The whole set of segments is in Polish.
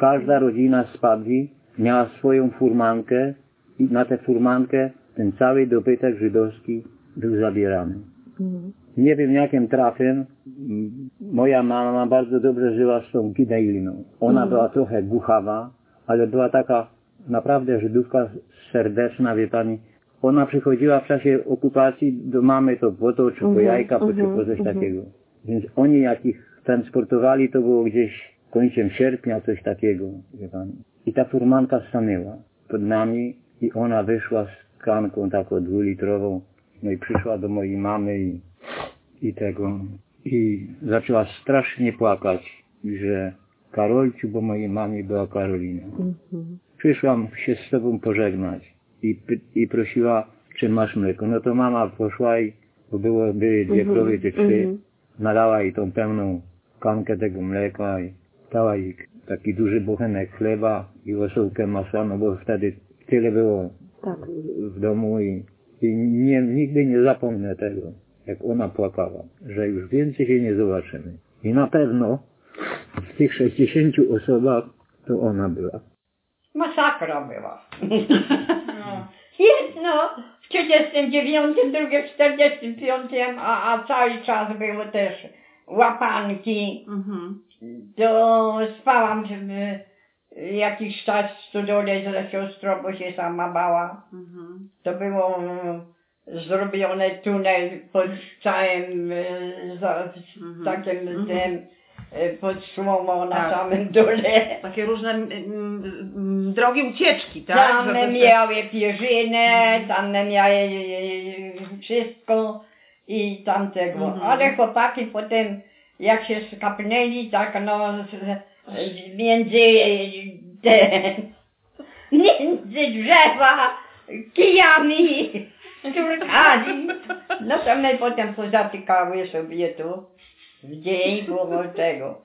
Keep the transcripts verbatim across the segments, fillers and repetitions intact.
każda rodzina z Padwi miała swoją furmankę i na tę furmankę ten cały dobytek żydowski był zabierany. Mhm. Nie wiem jakim trafem moja mama bardzo dobrze żyła z tą Gideiliną. Ona mhm. była trochę głuchawa, ale była taka naprawdę Żydówka serdeczna, wie pani. Ona przychodziła w czasie okupacji do mamy to po to, czy po mhm. jajka, po, czy po coś mhm. takiego. Więc oni jak ich transportowali, to było gdzieś końcem sierpnia, coś takiego, wie pani. I ta furmanka stanęła pod nami i ona wyszła z kanką taką dwulitrową. No i przyszła do mojej mamy i, i tego. I zaczęła strasznie płakać, że Karolciu, bo mojej mamie była Karolina. Mhm. Przyszłam się z tobą pożegnać i, i prosiła, czy masz mleko. No to mama poszła i, bo było, były dwie krowy, czy trzy, mhm. nalała jej tą pełną kankę tego mleka i dała jej taki duży buchenek chleba i łosołkę masła, no bo wtedy tyle było tak. w domu i, i nie, nigdy nie zapomnę tego, jak ona płakała, że już więcej się nie zobaczymy. I na pewno w tych sześćdziesięciu osobach to ona była. Masakra była. No. Jedno w trzydziestym dziewiątym, drugie w czterdziestym piątym, a, a cały czas były też łapanki. Mhm. To spałam w jakiś czas w stodole ze siostrą, bo się sama bała. Mhm. To było zrobione tunel pod całym za, mhm. takim mhm. tym pod słomą na tak. samym dole. Takie różne m, m, drogie ucieczki, tak? Tam żeby miały pierzynę, mhm. tam miały wszystko i tamtego. Mhm. Ale chłopaki potem jak się skapnęli, tak no między te, między drzewa, kijami, szturkami, no to my potem pozatykały sobie tu w dzień było tego.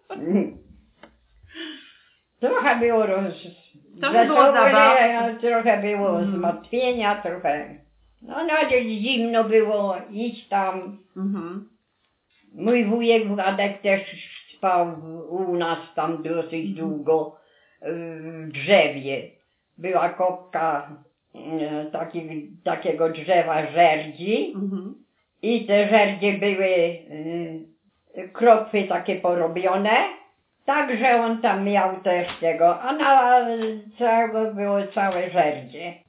Trochę było roz... Trochę było zabawy. Trochę było mm. zmartwienia, trochę... No, no ale zimno było, iść tam. Mm-hmm. Mój wujek Władek też spał u nas tam dosyć długo w drzewie. Była kopka taki, takiego drzewa żerdzi mm-hmm. i te żerdzie były kropy takie porobione, także on tam miał też tego, a na całego było całe żerdzie.